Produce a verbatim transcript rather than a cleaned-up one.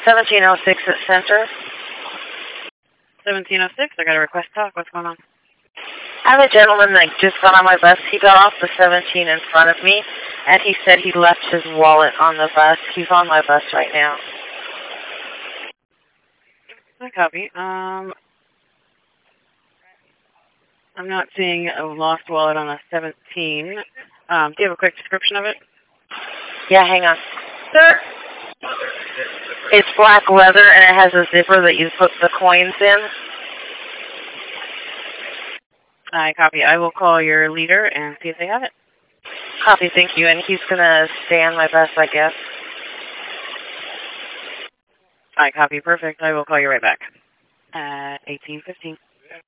seventeen oh six at Center. seventeen oh six, I got a request to talk. What's going on? I have a gentleman that just got on my bus. He got off the seventeen in front of me, and he said he left his wallet on the bus. He's on my bus right now. I copy. Um, I'm not seeing a lost wallet on a seventeen. Um, do you have a quick description of it? Yeah, hang on. Sir? It's black leather, and it has a zipper that you put the coins in. I copy. I will call your leader and see if they have it. Copy, thank you. And he's going to stay on my bus, I guess. I copy. Perfect. I will call you right back at eighteen fifteen.